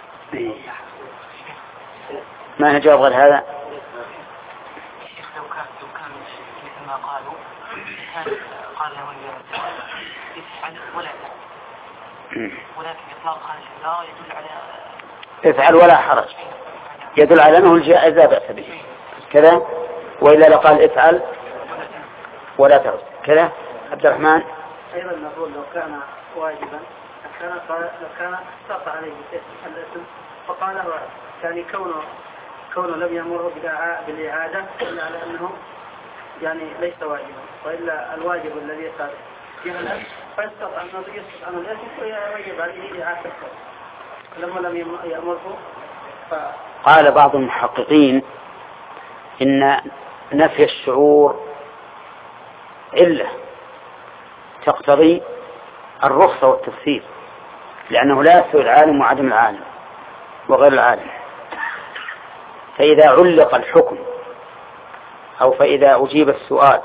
ما نجاوب غير هذا. الشيخ لو كان لو كان مثل ما قالوا كان قال له افعل ولا تفعل، ولكن إطلاق هذا لا يدل على افعل ولا حرج، يدل على أنه الجائز لا بأس به كذا، وإلا لقال افعل ولا تعد كذا. عبد الرحمن أيضا نقول لو كان واجبا كان لو كان سقط عليه الاسم فقال يعني كونه كونه لم يمر بالإعادة إلا على أنه يعني ليس واجبا، وإلا الواجب الذي قال يهلك فيستطع أنه يسقط عن الاسم ويجب عليه إعادة لما لم يمره. قال بعض المحققين إن نفي الشعور علة تقتضي الرخصة والتفسير، لأنه لا يستوي العالم وعدم العالم وغير العالم. فإذا علق الحكم أو فإذا أجيب السؤال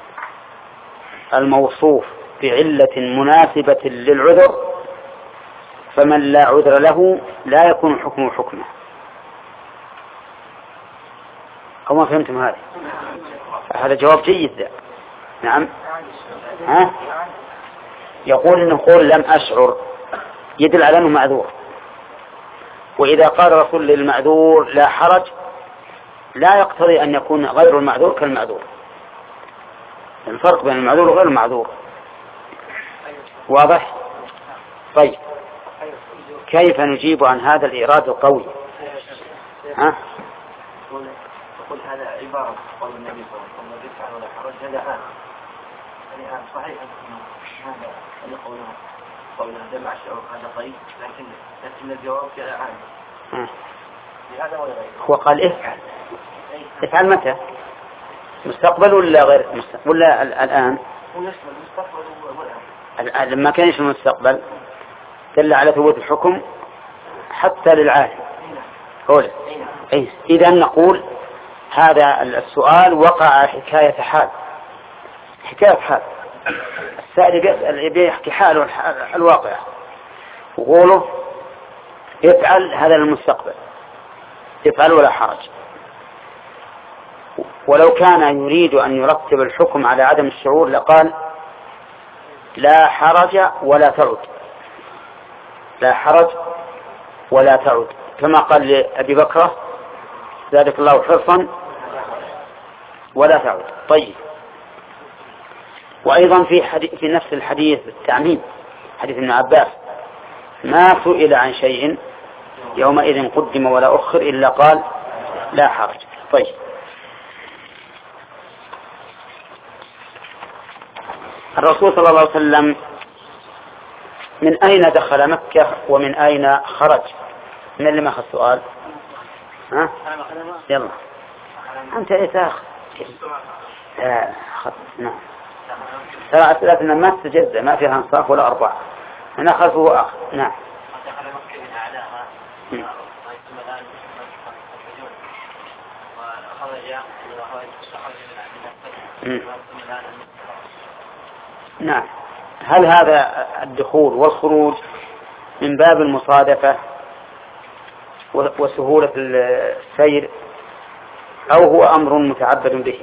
الموصوف بعلة مناسبة للعذر فمن لا عذر له لا يكون حكمه حكمه. أو ما فهمتم هذا؟ هذا جواب جيد ده. نعم ها؟ يقول إنه قول لم أشعر يدل على أنه معذور، وإذا قال رسول للمعذور لا حرج لا يقتضي أن يكون غير المعذور كالمعذور. الفرق بين المعذور وغير المعذور واضح؟ طيب كيف نجيب عن هذا الإيراد القوي؟ ها؟ يقول هذا عبارة قول النبي صلى الله عليه وسلم يفعل ولا حرج، هذا عام يعني عام صحيح هذا اللي قوله قوله جمع الشعور هذا طيب، لكن لكن الجواب جاء عام لهذا ولا غيره. هو قال افعل افعل متى؟ مستقبل ولا غير مستقبل ولا الآن؟ هو يشمل المستقبل والآن. لما كان يشمل المستقبل دل على ثبوت الحكم حتى للعالم. قول إيه؟ إذا نقول هذا السؤال وقع حكاية حال، حكاية حال السائل بيسأل بيحكي حاله الواقع، وقوله افعل هذا المستقبل افعل ولا حرج. ولو كان يريد أن يرتب الحكم على عدم الشعور لقال لا حرج ولا تعد، لا حرج ولا تعد كما قال لأبي بكرة زادك الله حرصا ولا تعد. طيب وأيضا في, حديث في نفس الحديث التعميم حديث ابن عباس ما سئل عن شيء يومئذ قدم ولا أخر إلا قال لا حرج. طيب الرسول صلى الله عليه وسلم من أين دخل مكة ومن أين خرج؟ من اللي ما أخذ السؤال؟ ها؟ يلا أنت إيه تأخذ؟ لا أخذ. نعم ترى أسئلتنا ما تتجزأ ما فيها انصاف ولا أربعة. أنا أخذ هو أخذ. نعم دخل مكة من أعلاها ويسمى الآن وخرج من الخرج نعم. هل هذا الدخول والخروج من باب المصادفة وسهولة السير، أو هو أمر متعبد به.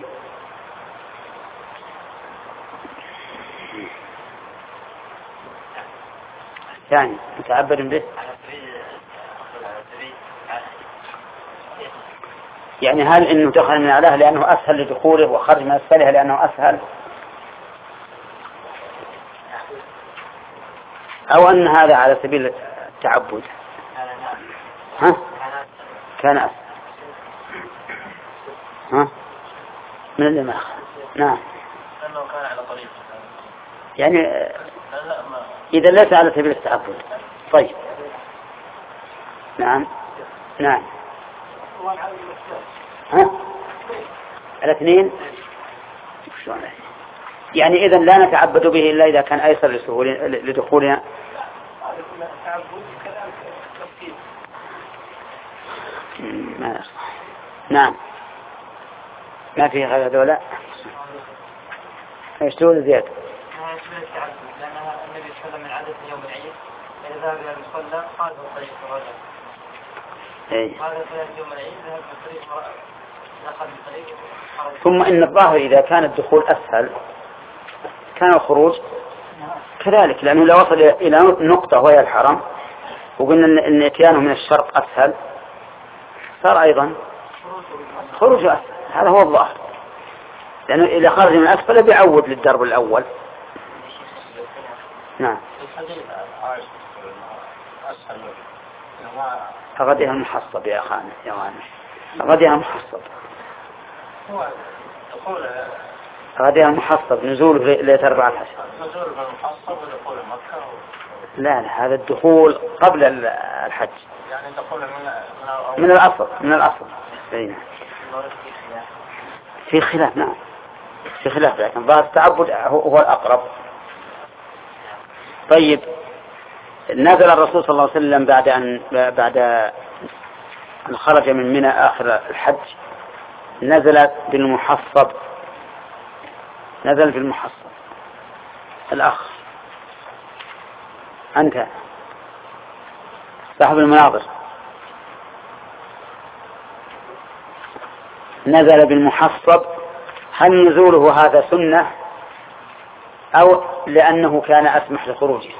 ثاني متعبد به يعني هل إنه دخل من أعلاه لأنه أسهل لدخوله وخرج من أسفلها لأنه أسهل، أو أن هذا على سبيل التعبد؟ ها؟ كان أسهل. ها؟ من اللي ما أخذ؟ نعم. لأنه كان على طريق يعني إذا ليس على سبيل التعبد. طيب. نعم نعم. ها؟ الاثنين يعني إذا لا نتعبد به إلا إذا كان أيسر لدخولنا. ما نعم ما فيه غير هذولا. ايش تقول زياد؟ لأنها النبي صلى الله عليه وسلم من عادة يوم العيد إذا ذهب إلى المصلى قال له طريق الرجل. هذا في يوم العيد ذهب من طريق دخل من طريق. ثم إن الظاهر إذا كان الدخول أسهل كان الخروج كذلك، لأنه لو وصل إلى نقطة وهي الحرم وقلنا إن إتيانه من الشرق أسهل صار أيضا خروج أسهل. هذا هو الظاهر، لأنه إذا خرج من أسفل بيعود للدرب الأول. نعم. أغديها المحصب يا أخانا يا غانم، أغديها المحصب، أغديها المحصب نزول ليلة أربعة عشر. نزول المحصب ودخول مكة. لا لا هذا الدخول قبل الحج. يعني دخول من من الأصل من الأصل. في خلاف. نعم في خلاف، لكن ظاهر التعبد هو الأقرب. طيب نزل الرسول صلى الله عليه وسلم بعد أن بعد أن خرج من منى آخر الحج نزل بالمحصب، نزل بالمحصب. الأخ أنت صاحب المناظر، نزل بالمحصب، هل نزوله هذا سنة أو لأنه كان أسمح لخروجه؟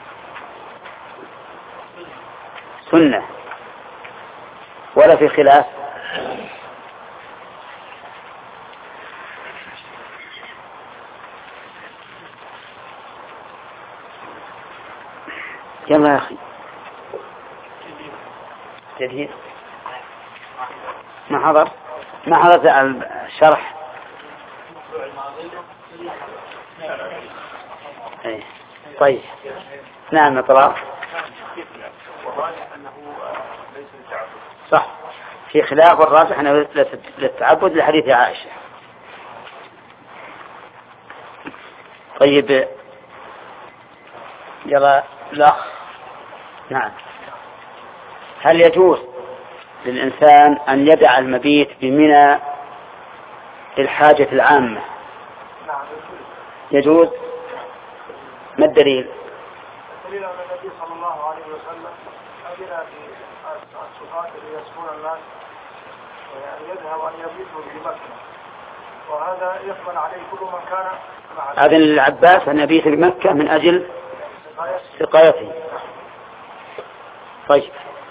سنة ولا في خلاف؟ يلا يا أخي جديد ما حضر ما حضرت الشرح. ايه طيب نعم طلع صح في خلاف، والراجح انه للتعبد لحديث عائشة. طيب يلا الأخ. نعم هل يجوز للإنسان أن يدع المبيت بمنى للحاجة العامة؟ يجوز. ما الدليل؟ الدليل أن النبي صلى الله عليه وسلم أذن في السقاة اللي يسكن الناس يعني يذهب أن يبيتوا بمكة، وهذا يقبل عليه كل من كان مع أذن للعباس أن يبيت بمكة من أجل سقايته. طيب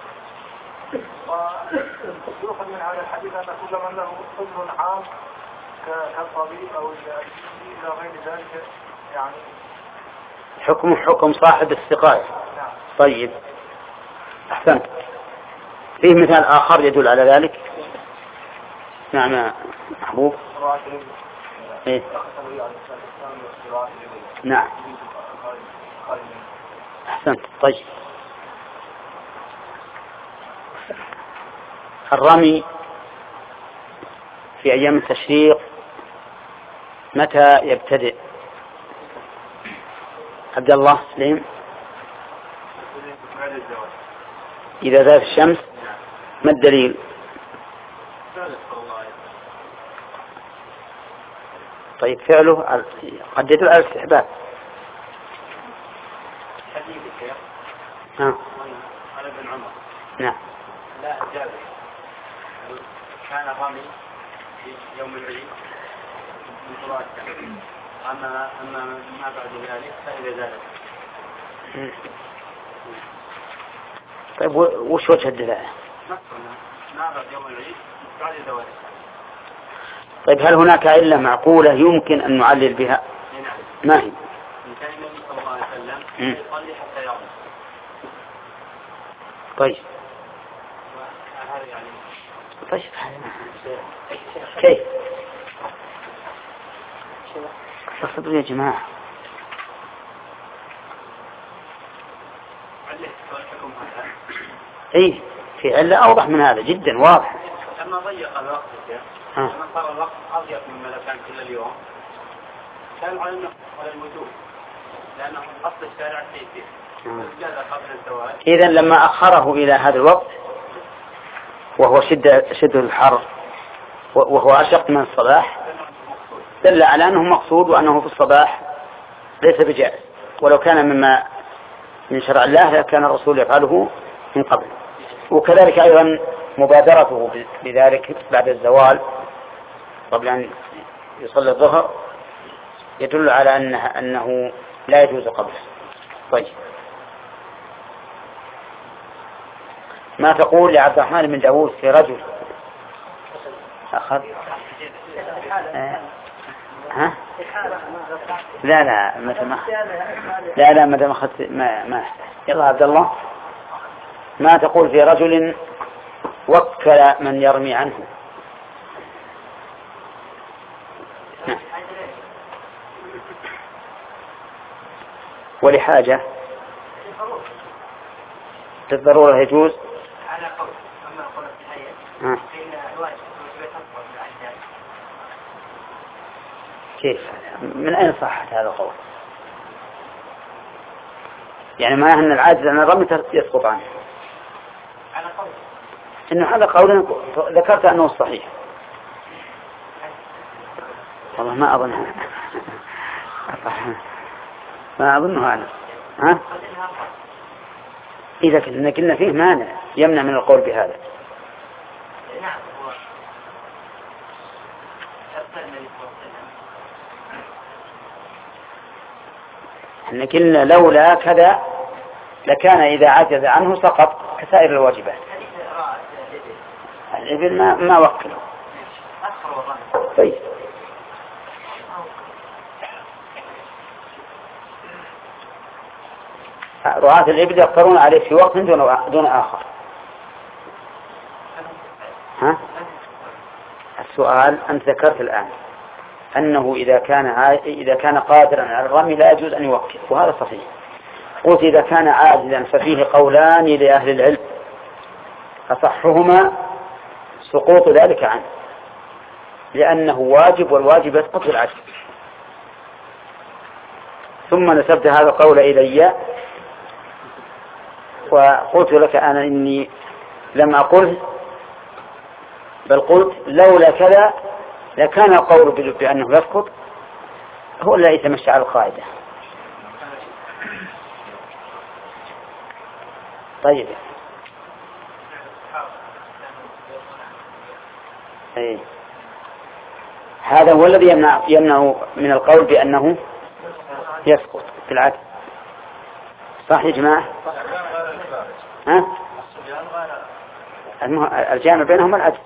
ويؤخذ من هذا الحديث أن كل من له عذر عام كالطبيب أو إلى غير ذلك يعني حكم حكم صاحب السقاية. طيب أحسنت. فيه مثال آخر يدل على ذلك. نعم يا محبوب. إيه؟ نعم أحسنت. طيب الرمي في أيام التشريق متى يبتدئ؟ عبد الله سليم. إذا زالت الشمس. ما الدليل؟ طيب فعله قد يدل على الاستحباب. حديثك ها عن ابن عمر نعم لا جابر كان رمي في يوم العيد من صلاة أما أما ما بعد ذلك فإذا زادت. طيب وش وجه الدلالة؟ ما بعد يوم العيد بعد الزواج. طيب هل هناك علة معقولة يمكن أن نعلل بها؟ ما هي؟ كان النبي صلى الله عليه وسلم يصلي حتى يرمي. طيب. هذا يعني. طيب. كيف؟ اصبروا يا جماعة. اي في علة أوضح من هذا جدا واضح. لما ضيق الوقت لما صار الوقت أضيق مما لو كان كل اليوم كان على النقص على الوجوب لأنه أصل الشارع التيسير جاز قبل الزواج. إذن لما أخره إلى هذا الوقت وهو شدة شدة الحر وهو أشق من الصباح دل على أنه مقصود وأنه في الصباح ليس بجائز، ولو كان مما من شرع الله لكان الرسول يفعله من قبل. وكذلك أيضا مبادرته بذلك بعد الزوال قبل أن يصلي الظهر يدل على أنه, أنه لا يجوز قبله. طيب ما تقول لعبد الرحمن بن داوود في رجل أخذ آه. ها؟ لا لا متى ما لا لا متى ما أخذت ما ما يلا عبد الله ما تقول في رجل وكل من يرمي عنه؟ نعم. ولحاجة للضرورة يجوز. على قول أما قول التحية فإن الواجب يتطور بالأحداث. كيف من أين صحت هذا القول؟ يعني ما أن العاجز عن الرمي يسقط عنه. على قول إنه هذا قول ذكرت أنه الصحيح. والله ما أظنها ما أظنها أنا. ها؟ إذا كنا قلنا فيه مانع يمنع من القول بهذا. نعم هو شرط النبي صلى الله عليه وسلم. إن قلنا لولا كذا لكان إذا عجز عنه سقط كسائر الواجبات. الإبل ما ما وكله. طيب رعاة الإبل يقترون عليه في وقت دون دون آخر. ها؟ السؤال أنت ذكرت الآن أنه إذا كان إذا كان قادرا على الرمي لا يجوز أن يوكل، وهذا صحيح. قلت إذا كان عاجزا ففيه قولان لأهل العلم أصحهما سقوط ذلك عنه لأنه واجب والواجب يسقط بالعجز. ثم نسبت هذا القول إلي وقلت لك أنا إني لم أقل بل قلت لولا كذا لكان القول بأنه يسقط هو الذي يتمشى على القاعدة. طيب أي. هذا هو الذي يمنع, يمنع من القول بأنه يسقط بالعكس. صح يا جماعة؟ ها؟ الجامع بينهم العدل.